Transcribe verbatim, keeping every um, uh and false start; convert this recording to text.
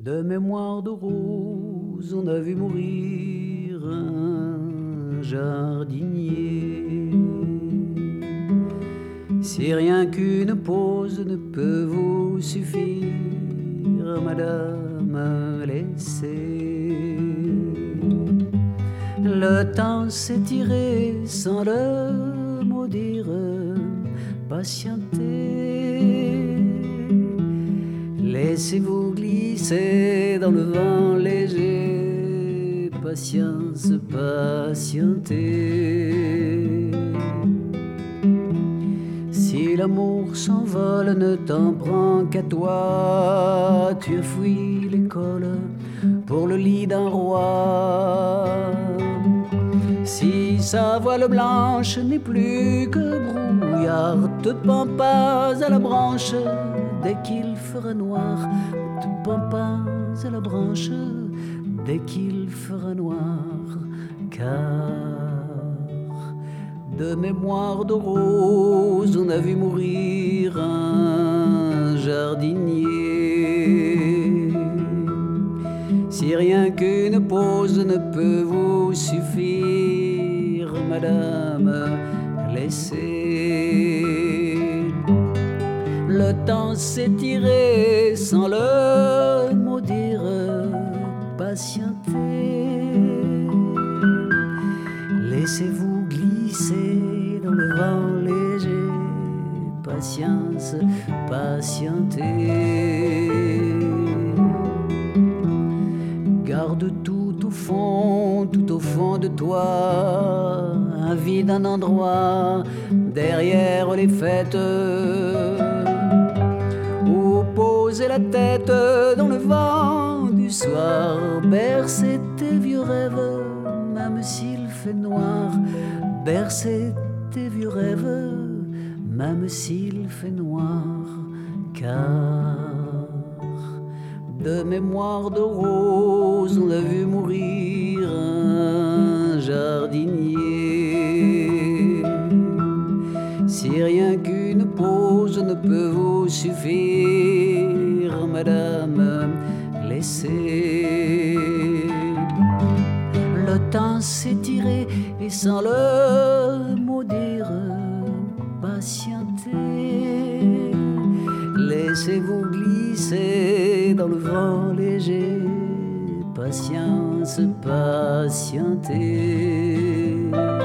De mémoire de rose, on a vu mourir un jardinier. Si rien qu'une pause ne peut vous suffire, madame, laissez. Le temps s'étirer sans le maudire, patientez. Laissez-vous glisser dans le vent léger, patience, patientez. Si l'amour s'envole, ne t'en prends qu'à toi. Tu as fui l'école pour le lit d'un roi. Si sa voile blanche n'est plus que brouillard, te pends pas à la branche dès qu'il fera noir. Te pends pas à la branche dès qu'il fera noir. Car de mémoire de rose, on a vu mourir un jardinier. Si rien qu'une pause ne peut vous suffire, madame, laissez. Le temps s'étirer sans le maudire, patientez. Laissez-vous glisser dans le vent léger, patience, patientez. Garde tout au fond, tout au fond de toi, un vide, un endroit derrière les fêtes, où poser la tête dans le vent du soir, bercer tes vieux rêves, même s'il fait noir, bercer tes vieux rêves, même s'il fait noir, car de mémoire de rose, on a vu mourir un jardinier. Si rien qu'une pause ne peut vous suffire, madame, laissez. Le temps s'étirer et sans le maudire, patientez. Laissez-vous glisser dans le vent léger, patience, patientez.